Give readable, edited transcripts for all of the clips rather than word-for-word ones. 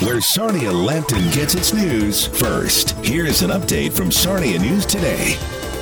where Sarnia Lambton gets its news first. Here's an update from Sarnia News Today.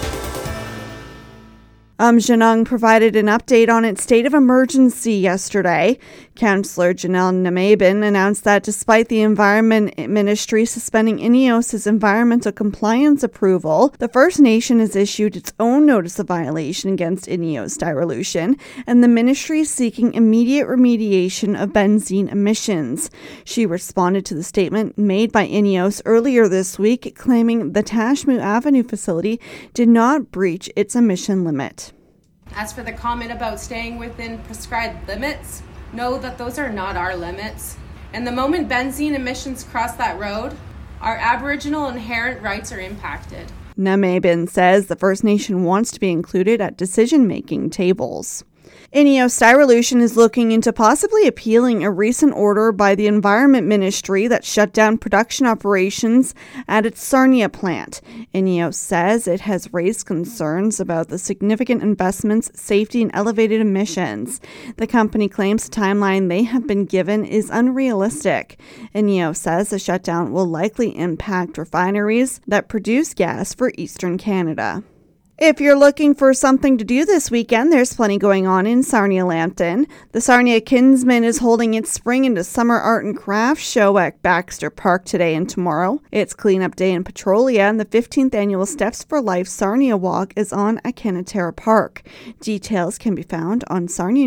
Junong provided an update on its state of emergency yesterday. Councillor Janelle Namabin announced that despite the Environment Ministry suspending INEOS's environmental compliance approval, the First Nation has issued its own notice of violation against INEOS dilution, and the ministry is seeking immediate remediation of benzene emissions. She responded to the statement made by INEOS earlier this week, claiming the Tashmoo Avenue facility did not breach its emission limit. As for the comment about staying within prescribed limits, know that those are not our limits. And the moment benzene emissions cross that road, our Aboriginal inherent rights are impacted. Namabin says the First Nation wants to be included at decision-making tables. INEOS Dilution is looking into possibly appealing a recent order by the Environment Ministry that shut down production operations at its Sarnia plant. INEOS says it has raised concerns about the significant investments, safety, and elevated emissions. The company claims the timeline they have been given is unrealistic. INEOS says the shutdown will likely impact refineries that produce gas for Eastern Canada. If you're looking for something to do this weekend, there's plenty going on in Sarnia Lambton. The Sarnia Kinsman is holding its spring into summer art and crafts show at Baxter Park today and tomorrow. It's cleanup day in Petrolia, and the 15th annual Steps for Life Sarnia Walk is on at Canatera Park. Details can be found on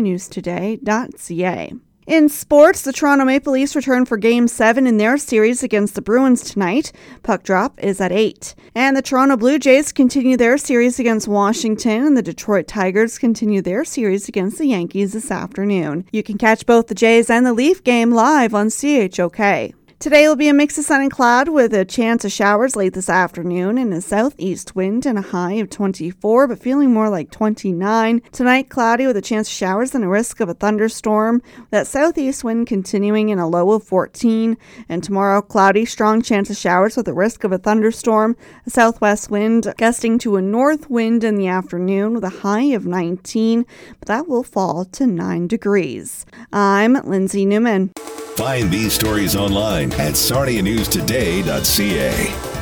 sarnianewstoday.ca. In sports, the Toronto Maple Leafs return for Game 7 in their series against the Bruins tonight. Puck drop is at 8. And the Toronto Blue Jays continue their series against Washington, and the Detroit Tigers continue their series against the Yankees this afternoon. You can catch both the Jays and the Leaf game live on CHOK. Today will be a mix of sun and cloud with a chance of showers late this afternoon and a southeast wind and a high of 24, but feeling more like 29. Tonight, cloudy with a chance of showers and a risk of a thunderstorm. That southeast wind continuing in a low of 14. And tomorrow, cloudy, strong chance of showers with a risk of a thunderstorm. A southwest wind gusting to a north wind in the afternoon with a high of 19, but that will fall to 9 degrees. I'm Lindsay Newman. Find these stories online at sarnianewstoday.ca.